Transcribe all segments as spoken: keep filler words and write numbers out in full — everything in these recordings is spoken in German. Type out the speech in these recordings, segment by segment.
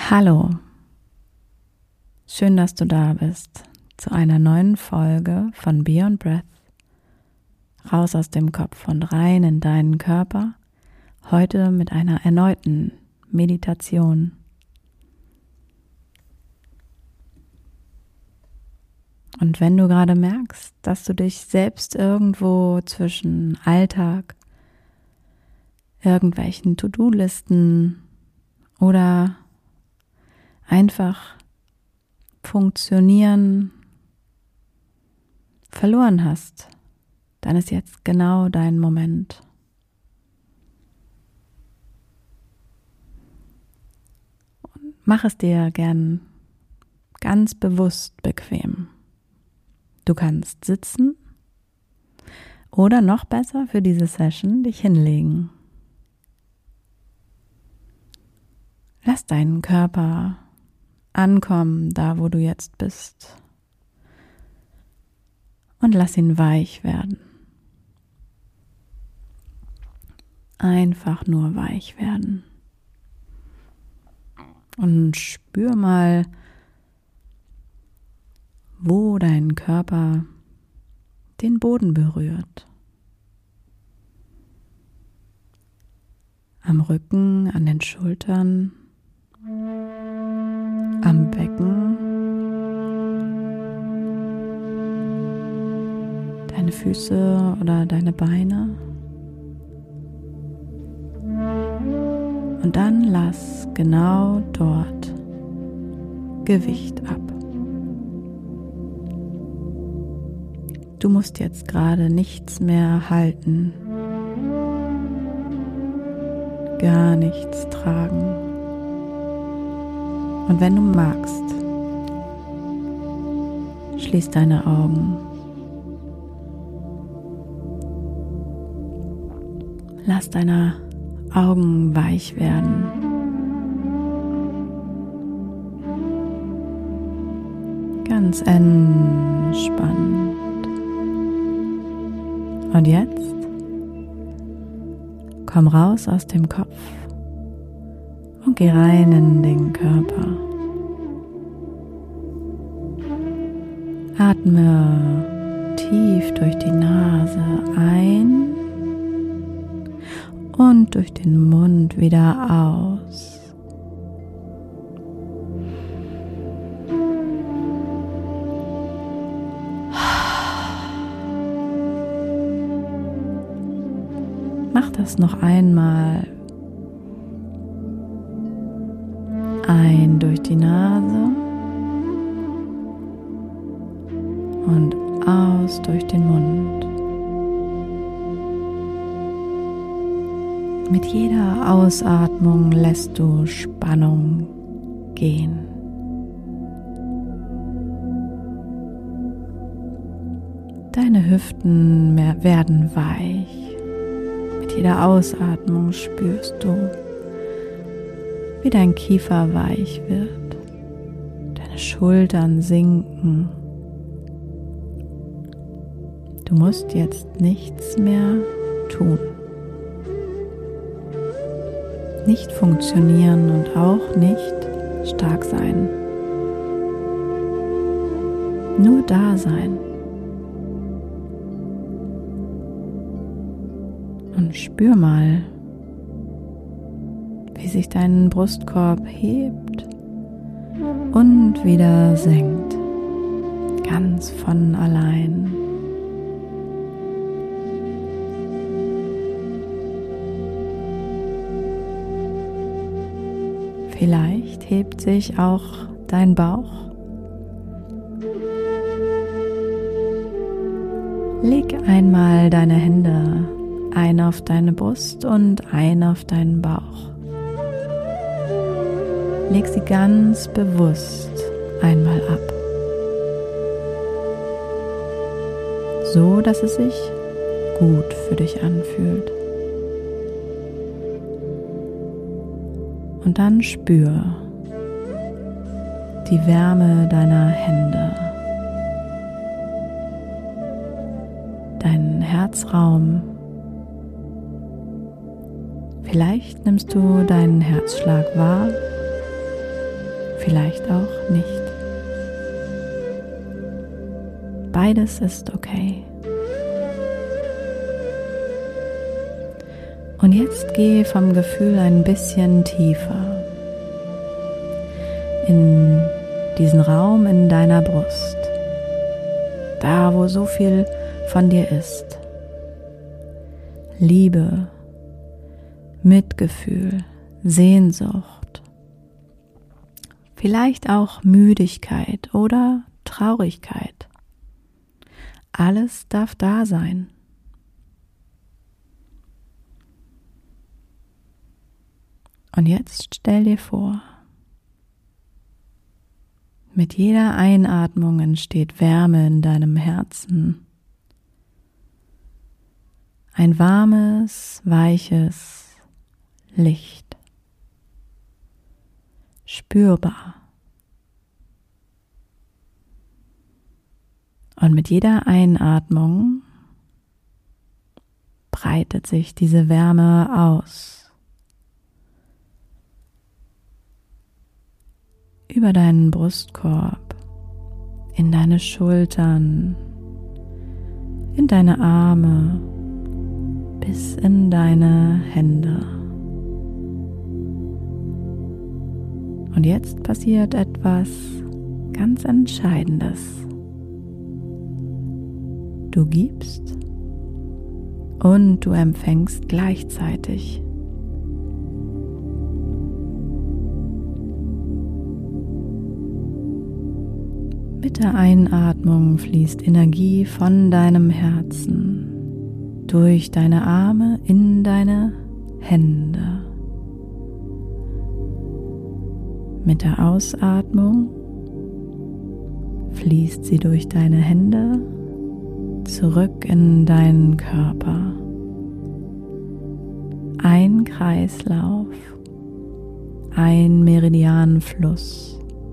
Hallo, schön, dass du da bist zu einer neuen Folge von Beyond Breath. Raus aus dem Kopf und rein in deinen Körper, heute mit einer erneuten Meditation. Und wenn du gerade merkst, dass du dich selbst irgendwo zwischen Alltag, irgendwelchen To-Do-Listen oder einfach funktionieren verloren hast, dann ist jetzt genau dein Moment. Und mach es dir gern ganz bewusst bequem. Du kannst sitzen oder noch besser für diese Session dich hinlegen. Lass deinen Körper ankommen, da wo du jetzt bist. Und lass ihn weich werden. Einfach nur weich werden. Und spür mal, wo dein Körper den Boden berührt. Am Rücken, an den Schultern, am Becken, deine Füße oder deine Beine. Und dann lass genau dort Gewicht ab. Du musst jetzt gerade nichts mehr halten, gar nichts tragen. Und wenn du magst, schließ deine Augen. Lass deine Augen weich werden. Ganz entspannt. Und jetzt komm raus aus dem Kopf und geh rein in den Körper. Atme tief durch die Nase ein und durch den Mund wieder aus. Mach das noch einmal. Ein durch die Nase und aus durch den Mund. Mit jeder Ausatmung lässt du Spannung gehen. Deine Hüften werden weich. Mit jeder Ausatmung spürst du, wie dein Kiefer weich wird, deine Schultern sinken. Du musst jetzt nichts mehr tun. Nicht funktionieren und auch nicht stark sein. Nur da sein. Und spür mal, wie sich dein Brustkorb hebt und wieder senkt, ganz von allein. Vielleicht hebt sich auch dein Bauch. Leg einmal deine Hände ein auf deine Brust und ein auf deinen Bauch. Leg sie ganz bewusst einmal ab, so dass es sich gut für dich anfühlt. Und dann spür die Wärme deiner Hände, deinen Herzraum. Vielleicht nimmst du deinen Herzschlag wahr vielleicht auch nicht. Beides ist okay. Und jetzt geh vom Gefühl ein bisschen tiefer in diesen Raum in deiner Brust, da wo so viel von dir ist. Liebe, Mitgefühl, Sehnsucht, vielleicht auch Müdigkeit oder Traurigkeit. Alles darf da sein. Und jetzt stell dir vor, mit jeder Einatmung entsteht Wärme in deinem Herzen. Ein warmes, weiches Licht. Spürbar. Und mit jeder Einatmung breitet sich diese Wärme aus. Über deinen Brustkorb, in deine Schultern, in deine Arme, bis in deine Hände. Und jetzt passiert etwas ganz Entscheidendes. Du gibst und du empfängst gleichzeitig. Mit der Einatmung fließt Energie von deinem Herzen durch deine Arme in deine Hände. Mit der Ausatmung fließt sie durch deine Hände zurück in deinen Körper. Ein Kreislauf, ein Meridianfluss.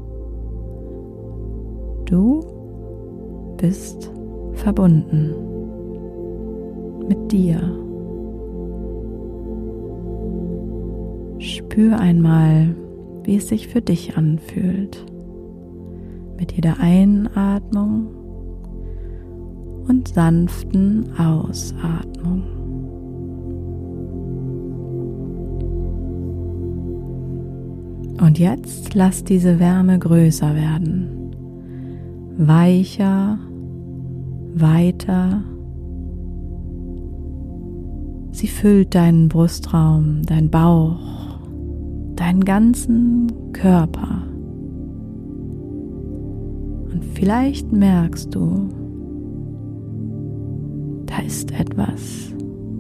Du bist verbunden mit dir. Spür einmal, wie es sich für dich anfühlt, mit jeder Einatmung und sanften Ausatmung. Und jetzt lass diese Wärme größer werden. Weicher, weiter. Sie füllt deinen Brustraum, deinen Bauch, deinen ganzen Körper. Und vielleicht merkst du, da ist etwas,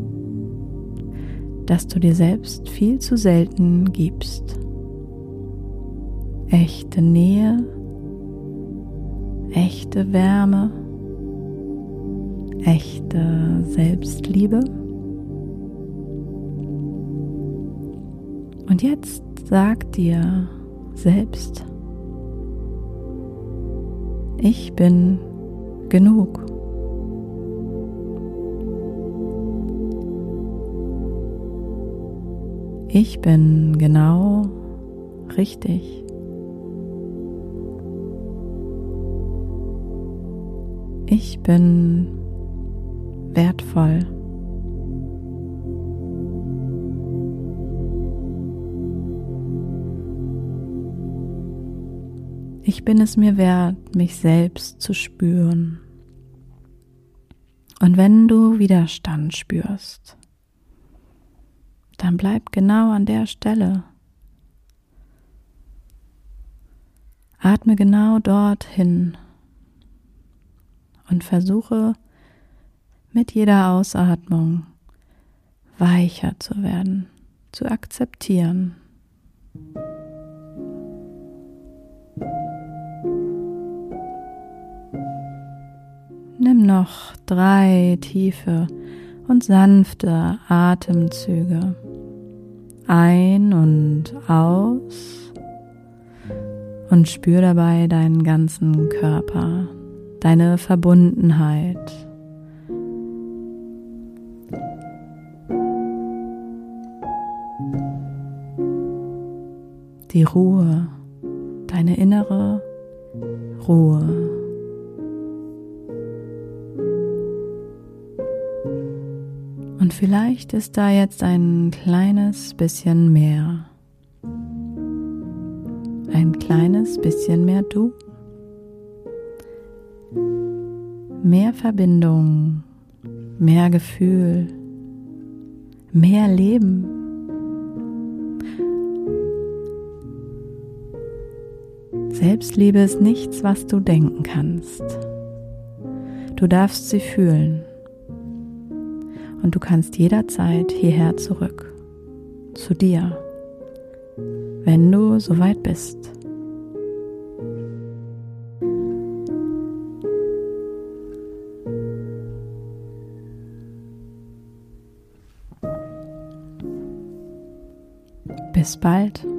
das du dir selbst viel zu selten gibst. Echte Nähe, echte Wärme, echte Selbstliebe. Und jetzt sag dir selbst, ich bin genug. Ich bin genau richtig. Ich bin wertvoll. Ich bin es mir wert, mich selbst zu spüren. Und wenn du Widerstand spürst, dann bleib genau an der Stelle. Atme genau dorthin. Und versuche mit jeder Ausatmung weicher zu werden, zu akzeptieren. Nimm noch drei tiefe und sanfte Atemzüge ein und aus und spür dabei deinen ganzen Körper. Deine Verbundenheit. Die Ruhe deine innere Ruhe. Und vielleicht ist da jetzt ein kleines bisschen mehr. Ein kleines bisschen mehr du. Mehr Verbindung, mehr Gefühl, mehr Leben. Selbstliebe ist nichts, was du denken kannst. Du darfst sie fühlen. Und du kannst jederzeit hierher zurück, zu dir, wenn du soweit bist. Bis bald.